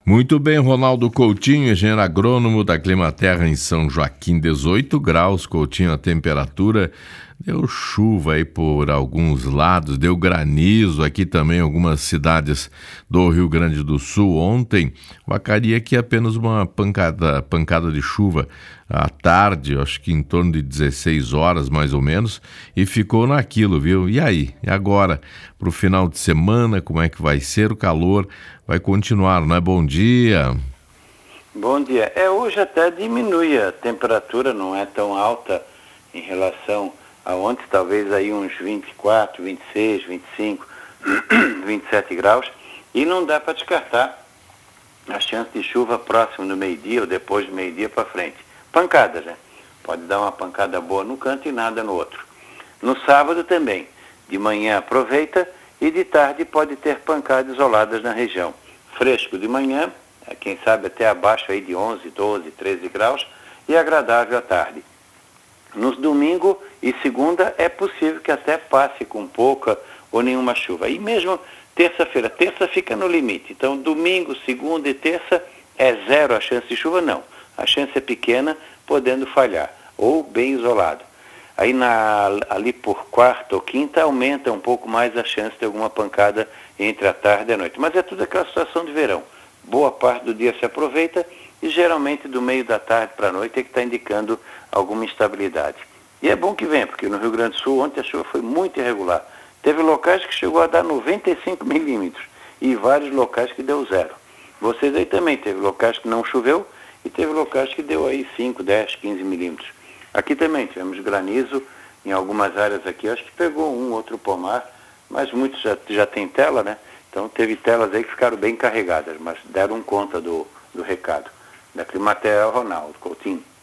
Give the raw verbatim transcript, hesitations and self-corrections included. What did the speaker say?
Muito bem, Ronaldo Coutinho, engenheiro agrônomo da Climaterra em São Joaquim, dezoito graus, Coutinho, a temperatura. Deu chuva aí por alguns lados, deu granizo aqui também em algumas cidades do Rio Grande do Sul ontem. Vacaria aqui apenas uma pancada, pancada de chuva à tarde, acho que em torno de dezesseis horas mais ou menos, e ficou naquilo, viu? E aí? E agora? Para o final de semana, como é que vai ser? O calor vai continuar, não é? Bom dia. Bom dia. É, hoje até diminui a temperatura, não é tão alta em relação a ontem, talvez aí uns vinte e quatro, vinte e seis, vinte e cinco, vinte e sete graus, e não dá para descartar a chance de chuva próximo do meio-dia ou depois do meio-dia para frente. Pancadas, né? Pode dar uma pancada boa num canto e nada no outro. No sábado também, de manhã aproveita e de tarde pode ter pancadas isoladas na região. Fresco de manhã, quem sabe até abaixo aí de onze, doze, treze graus, e agradável à tarde. No domingo e segunda é possível que até passe com pouca ou nenhuma chuva. E mesmo terça-feira, terça fica no limite. Então domingo, segunda e terça é zero a chance de chuva? Não. A chance é pequena, podendo falhar, ou bem isolado. Aí na, ali por quarta ou quinta aumenta um pouco mais a chance de alguma pancada entre a tarde e a noite. Mas é tudo aquela situação de verão. Boa parte do dia se aproveita e geralmente do meio da tarde para a noite é que está indicando alguma instabilidade. E é bom que venha, porque no Rio Grande do Sul ontem a chuva foi muito irregular. Teve locais que chegou a dar noventa e cinco milímetros e vários locais que deu zero. Vocês aí também teve locais que não choveu e teve locais que deu aí cinco, dez, quinze milímetros. Aqui também tivemos granizo em algumas áreas aqui, acho que pegou um, outro pomar, mas muitos já, já tem tela, né? Então teve telas aí que ficaram bem carregadas, mas deram conta do, do recado. Da Climaterra, Ronaldo Coutinho.